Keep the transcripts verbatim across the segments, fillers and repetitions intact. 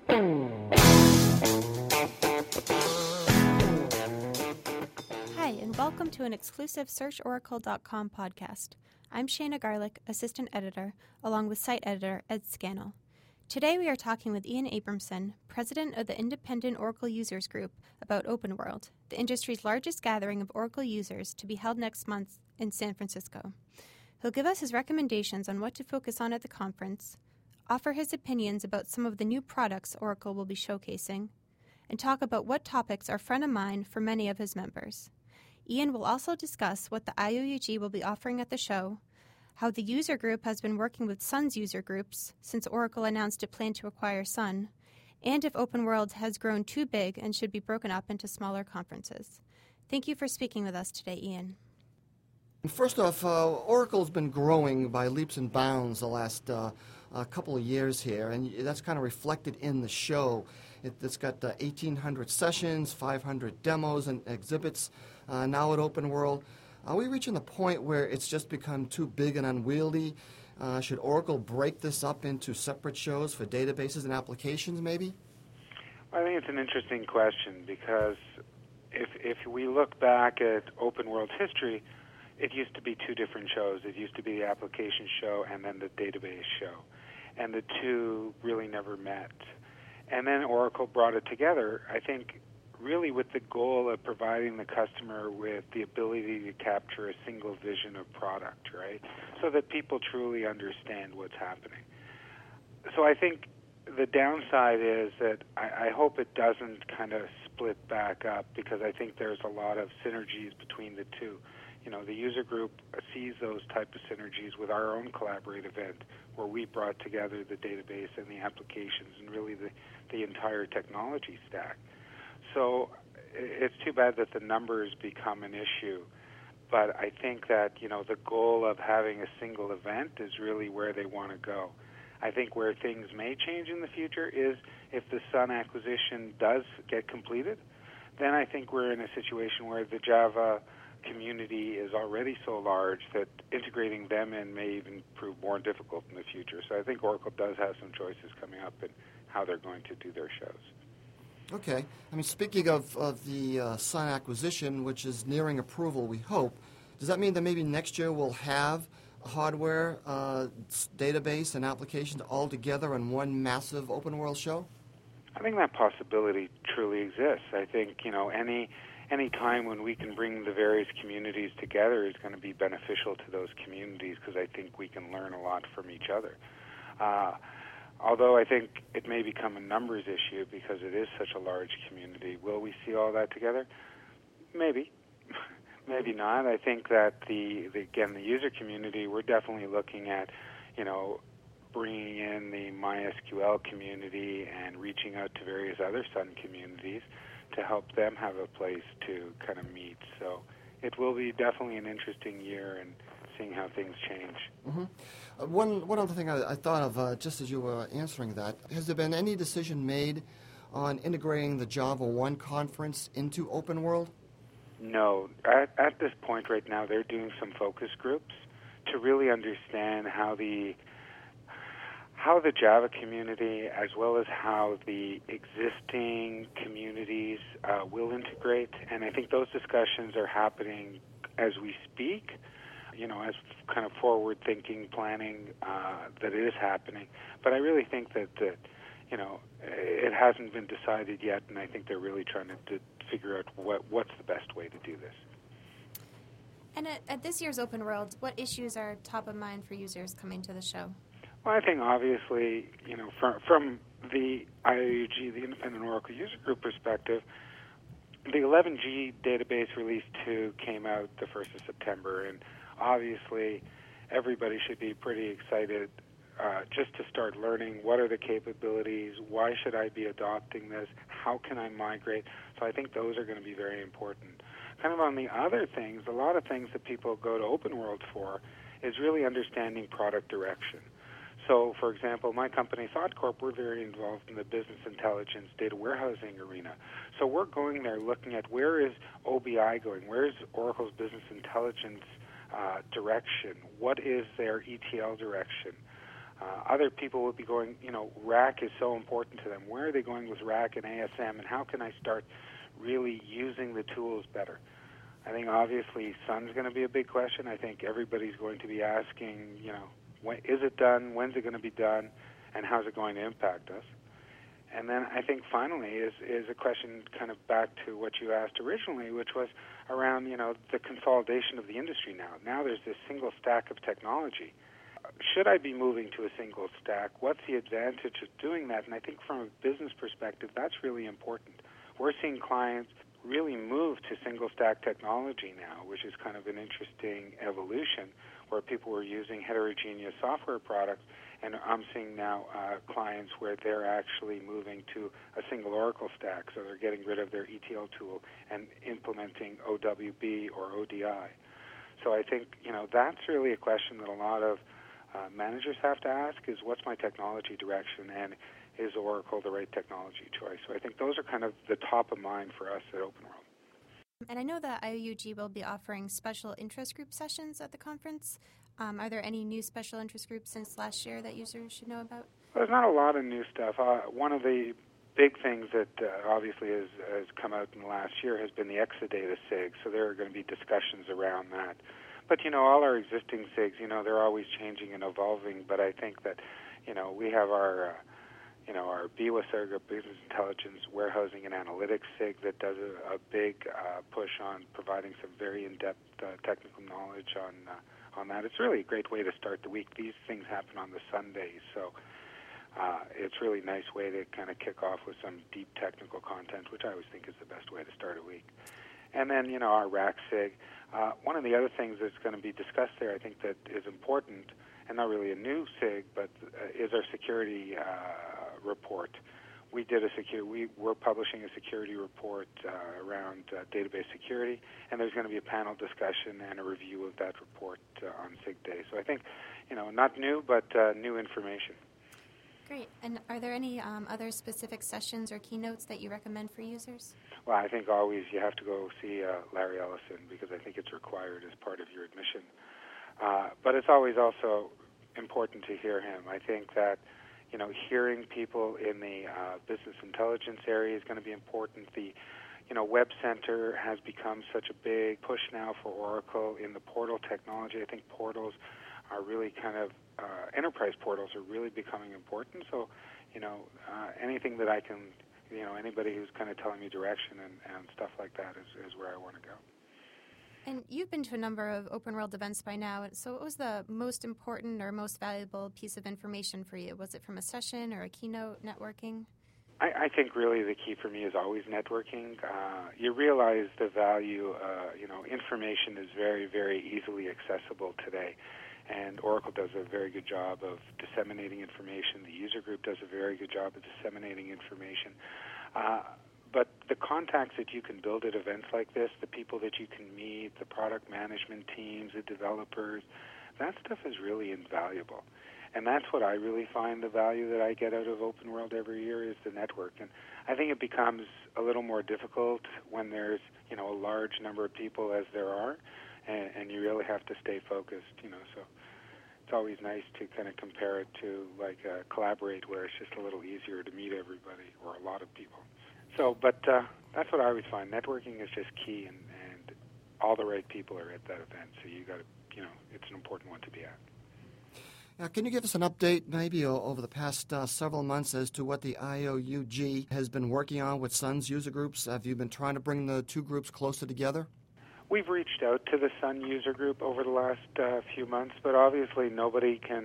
Hi, and welcome to an exclusive Search Oracle dot com podcast. I'm Shana Garlick, Assistant Editor, along with Site Editor Ed Scannell. Today we are talking with Ian Abramson, President of the Independent Oracle Users Group, about OpenWorld, the industry's largest gathering of Oracle users to be held next month in San Francisco. He'll give us his recommendations on what to focus on at the conference, offer his opinions about some of the new products Oracle will be showcasing, and talk about what topics are front of mind for many of his members. Ian will also discuss what the I O U G will be offering at the show, how the user group has been working with Sun's user groups since Oracle announced it planned to acquire Sun, and if OpenWorld has grown too big and should be broken up into smaller conferences. Thank you for speaking with us today, Ian. First off, uh, Oracle's been growing by leaps and bounds the last uh, uh, couple of years here, and that's kind of reflected in the show. It, it's got uh, eighteen hundred sessions, five hundred demos and exhibits uh, now at OpenWorld. Are we reaching the point where it's just become too big and unwieldy? Uh, should Oracle break this up into separate shows for databases and applications, maybe? I think it's an interesting question because if if we look back at OpenWorld's history, it used to be two different shows. It used to be the application show and then the database show. And the two really never met. And then Oracle brought it together, I think, really with the goal of providing the customer with the ability to capture a single vision of product, right? So that people truly understand what's happening. So I think the downside is that I, I hope it doesn't kind of split back up because I think there's a lot of synergies between the two. You know, the user group sees those type of synergies with our own Collaborate event where we brought together the database and the applications and really the, the entire technology stack. So it's too bad that the numbers become an issue. But I think that, you know, the goal of having a single event is really where they want to go. I think where things may change in the future is if the Sun acquisition does get completed, then I think we're in a situation where the Java community is already so large that integrating them in may even prove more difficult in the future. So I think Oracle does have some choices coming up in how they're going to do their shows. Okay. I mean, speaking of, of the uh, Sun acquisition, which is nearing approval, we hope, does that mean that maybe next year we'll have a hardware, uh, database, and applications all together in one massive OpenWorld show? I think that possibility truly exists. I think, you know, any any time when we can bring the various communities together is going to be beneficial to those communities because I think we can learn a lot from each other. Uh, although I think it may become a numbers issue because it is such a large community. Will we see all that together? Maybe. Maybe not. I think that, the, the again, the user community, we're definitely looking at, you know, bringing in the MySQL community and reaching out to various other Sun communities to help them have a place to kind of meet. So it will be definitely an interesting year and seeing how things change. Mm-hmm. Uh, one, one other thing I, I thought of uh, just as you were answering that, has there been any decision made on integrating the Java one conference into OpenWorld? No. At, at this point right now, they're doing some focus groups to really understand how the how the Java community as well as how the existing communities uh, will integrate. And I think those discussions are happening as we speak, you know, as kind of forward-thinking planning uh, that is happening. But I really think that, that, you know, it hasn't been decided yet, and I think they're really trying to, to figure out what what's the best way to do this. And at, at this year's OpenWorld, what issues are top of mind for users coming to the show? Well, I think obviously, you know, from, from the I O U G, the Independent Oracle User Group perspective, the eleven G database release two came out the first of September, and obviously everybody should be pretty excited uh, just to start learning what are the capabilities, why should I be adopting this, how can I migrate. So I think those are going to be very important. Kind of on the other things, a lot of things that people go to OpenWorld for is really understanding product direction. So, for example, my company, ThoughtCorp, we're very involved in the business intelligence data warehousing arena. So we're going there looking at where is O B I going, where is Oracle's business intelligence uh, direction, what is their E T L direction, Uh, other people will be going, you know, R A C is so important to them. Where are they going with R A C and A S M, and how can I start really using the tools better? I think obviously Sun's going to be a big question. I think everybody's going to be asking, you know, when, is it done? When's it going to be done? And how's it going to impact us? And then I think finally is is a question kind of back to what you asked originally, which was around, you know, the consolidation of the industry now. Now there's this single stack of technology. Should I be moving to a single stack? What's the advantage of doing that? And I think from a business perspective, that's really important. We're seeing clients really move to single stack technology now, which is kind of an interesting evolution where people were using heterogeneous software products, and I'm seeing now uh, clients where they're actually moving to a single Oracle stack, so they're getting rid of their E T L tool and implementing O W B or O D I. So I think, you know, that's really a question that a lot of uh, managers have to ask is, what's my technology direction, and is Oracle the right technology choice? So I think those are kind of the top of mind for us at OpenWorld. And I know that I O U G will be offering special interest group sessions at the conference. Um, are there any new special interest groups since last year that users should know about? Well, there's not a lot of new stuff. Uh, one of the big things that uh, obviously has, has come out in the last year has been the Exadata S I G, so there are going to be discussions around that. But, you know, all our existing S I Gs, you know, they're always changing and evolving, but I think that, you know, we have our... Uh, You know, our B W S, our Business Intelligence, Warehousing, and Analytics S I G that does a, a big uh, push on providing some very in-depth uh, technical knowledge on uh, on that. It's really a great way to start the week. These things happen on the Sundays, so uh, it's really a nice way to kind of kick off with some deep technical content, which I always think is the best way to start a week. And then, you know, our R A C S I G. Uh, one of the other things that's going to be discussed there, I think, that is important, and not really a new S I G, but uh, is our security uh, report. We did a secure. We were publishing a security report uh, around uh, database security, and there's going to be a panel discussion and a review of that report uh, on S I G Day. So I think, you know, not new, but uh, new information. Great. And are there any um, other specific sessions or keynotes that you recommend for users? Well, I think always you have to go see uh, Larry Ellison, because I think it's required as part of your admission. Uh, but it's always also important to hear him. I think that, you know, hearing people in the uh, business intelligence area is going to be important. The, you know, Web Center has become such a big push now for Oracle in the portal technology. I think portals are really kind of, uh, enterprise portals are really becoming important. So, you know, uh, anything that I can, you know, anybody who's kind of telling me direction and, and stuff like that is, is where I want to go. And you've been to a number of OpenWorld events by now, so what was the most important or most valuable piece of information for you? Was it from a session or a keynote, networking? I, I think really the key for me is always networking. Uh, you realize the value, uh, you know, information is very, very easily accessible today. And Oracle does a very good job of disseminating information. The user group does a very good job of disseminating information. Uh, But the contacts that you can build at events like this, the people that you can meet, the product management teams, the developers, that stuff is really invaluable. And that's what I really find the value that I get out of OpenWorld every year is the network. And I think it becomes a little more difficult when there's, you know, a large number of people as there are, and, and you really have to stay focused, you know. So it's always nice to kind of compare it to, like, uh, Collaborate, where it's just a little easier to meet everybody or a lot of people. So, but uh, that's what I always find. Networking is just key, and, and all the right people are at that event. So you got to, you know, it's an important one to be at. Now, can you give us an update, maybe o- over the past uh, several months, as to what the I O U G has been working on with Sun's user groups? Have you been trying to bring the two groups closer together? We've reached out to the Sun user group over the last uh, few months, but obviously nobody can.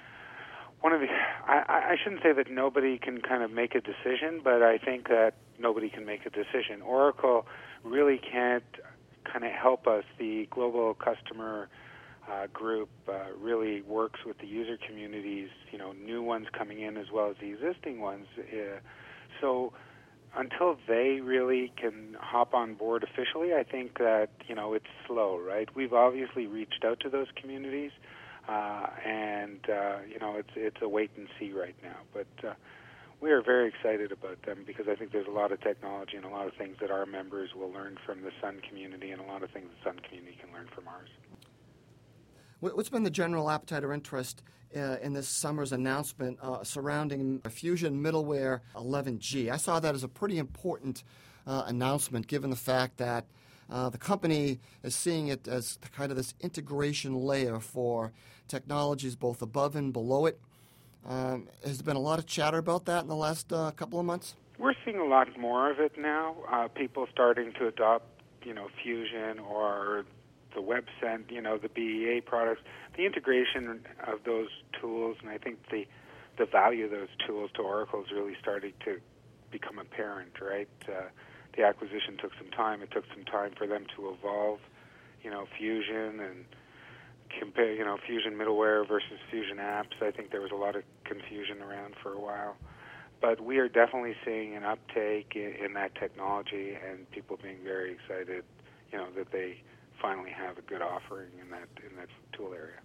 One of the, I, I shouldn't say that nobody can kind of make a decision, but I think that nobody can make a decision. Oracle really can't kind of help us. The global customer uh, group uh, really works with the user communities, you know, new ones coming in as well as the existing ones. Uh, so until they really can hop on board officially, I think that, you know, it's slow, right? We've obviously reached out to those communities. Uh, and, uh, you know, it's it's a wait and see right now. But uh, we are very excited about them because I think there's a lot of technology and a lot of things that our members will learn from the Sun community and a lot of things the Sun community can learn from ours. What- What's been the general appetite or interest uh, in this summer's announcement uh, surrounding Fusion Middleware eleven G? I saw that as a pretty important uh, announcement, given the fact that uh, the company is seeing it as kind of this integration layer for technologies both above and below it. Um, has there been a lot of chatter about that in the last uh, couple of months? We're seeing a lot more of it now. Uh, people starting to adopt, you know, Fusion or the WebCent, you know, the B E A products. The integration of those tools, and I think the the value of those tools to Oracle is really starting to become apparent, right? Uh, the acquisition took some time. It took some time for them to evolve, you know, Fusion and compare, you know, Fusion middleware versus Fusion apps. I think there was a lot of confusion around for a while. But we are definitely seeing an uptake in, in that technology and people being very excited, you know, that they finally have a good offering in that in that tool area.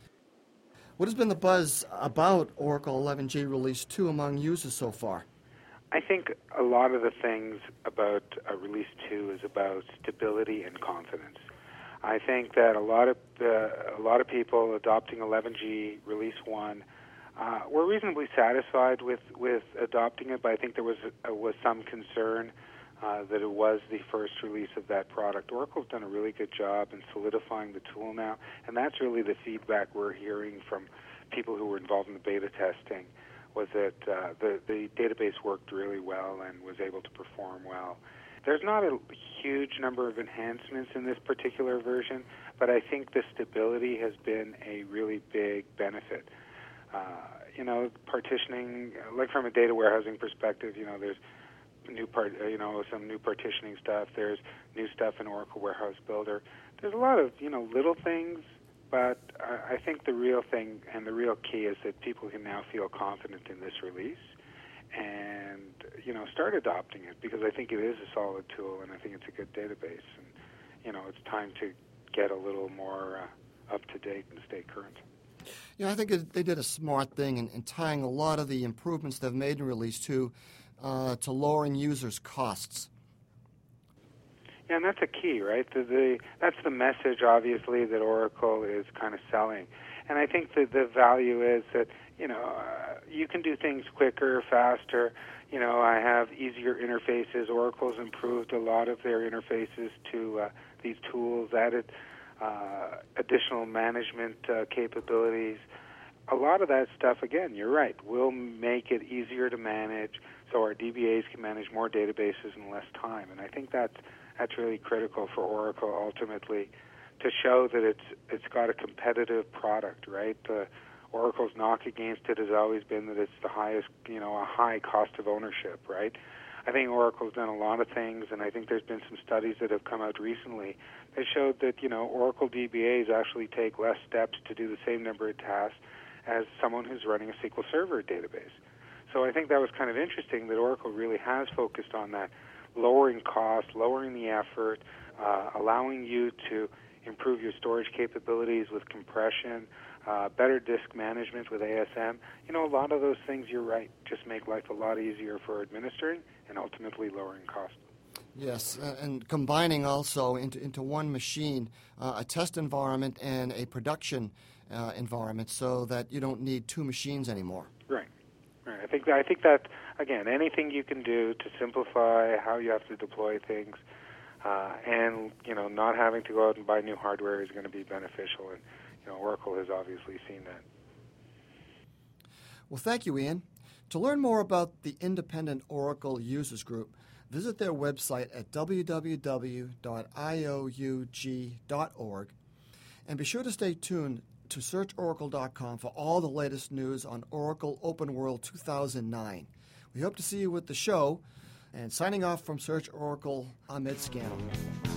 What has been the buzz about Oracle eleven G Release two among users so far? I think a lot of the things about uh, Release two is about stability and confidence. I think that a lot of uh, a lot of people adopting eleven G Release one uh, were reasonably satisfied with, with adopting it, but I think there was uh, was some concern uh, that it was the first release of that product. Oracle's done a really good job in solidifying the tool now, and that's really the feedback we're hearing from people who were involved in the beta testing, was that uh, the, the database worked really well and was able to perform well. There's not a huge number of enhancements in this particular version, but I think the stability has been a really big benefit. Uh, you know, partitioning, like from a data warehousing perspective, you know, there's new part, you know, some new partitioning stuff. There's new stuff in Oracle Warehouse Builder. There's a lot of, you know, little things, but I, I think the real thing and the real key is that people can now feel confident in this release and, you know, start adopting it, because I think it is a solid tool and I think it's a good database. And, you know, it's time to get a little more uh, up to date and stay current. Yeah, I think it, they did a smart thing in, in tying a lot of the improvements they've made in Release two uh, to lowering users' costs. Yeah, and that's a key, right? The, the, that's the message, obviously, that Oracle is kind of selling. And I think that the value is that, you know, uh, you can do things quicker, faster. You know, I have easier interfaces. Oracle's improved a lot of their interfaces to uh, these tools, added uh, additional management uh, capabilities. A lot of that stuff, again, you're right, will make it easier to manage so our D B As can manage more databases in less time. And I think that's, that's really critical for Oracle ultimately, to show that it's it's got a competitive product, right? Uh, Oracle's knock against it has always been that it's the highest, you know, a high cost of ownership, right? I think Oracle's done a lot of things, and I think there's been some studies that have come out recently that showed that, you know, Oracle D B As actually take less steps to do the same number of tasks as someone who's running a S Q L Server database. So I think that was kind of interesting that Oracle really has focused on that, lowering cost, lowering the effort, uh, allowing you to improve your storage capabilities with compression, uh, better disk management with A S M. You know, a lot of those things, you're right, just make life a lot easier for administering and ultimately lowering cost. Yes, uh, and combining also into, into one machine uh, a test environment and a production uh, environment, so that you don't need two machines anymore. Right. Right. I think I think that, again, anything you can do to simplify how you have to deploy things, uh, and, you know, not having to go out and buy new hardware is going to be beneficial. And, you know, Oracle has obviously seen that. Well, thank you, Ian. To learn more about the Independent Oracle Users Group, visit their website at w w w dot i o u g dot org, and be sure to stay tuned to search oracle dot com for all the latest news on Oracle Open World two thousand nine. We hope to see you at the show. And signing off from Search Oracle, I'm Ed Scannell.